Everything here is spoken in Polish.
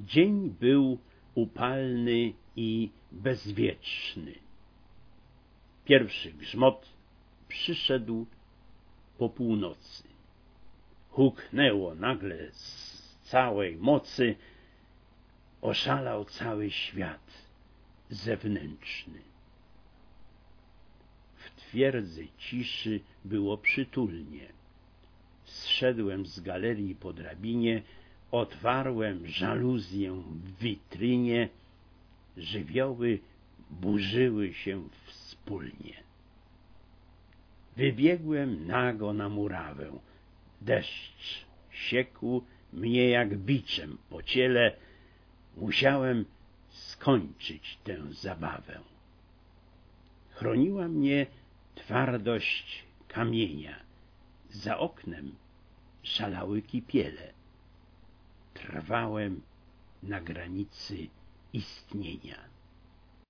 Dzień był upalny i bezwietrzny. Pierwszy grzmot przyszedł po północy. Huknęło nagle z całej mocy, oszalał cały świat zewnętrzny. W twierdzy ciszy było przytulnie. Zszedłem z galerii po drabinie, otwarłem żaluzję w witrynie, żywioły burzyły się wspólnie. Wybiegłem nago na murawę. Deszcz siekł mnie jak biczem po ciele. Musiałem skończyć tę zabawę. Chroniła mnie twardość kamienia. Za oknem szalały kipiele. Trwałem na granicy istnienia.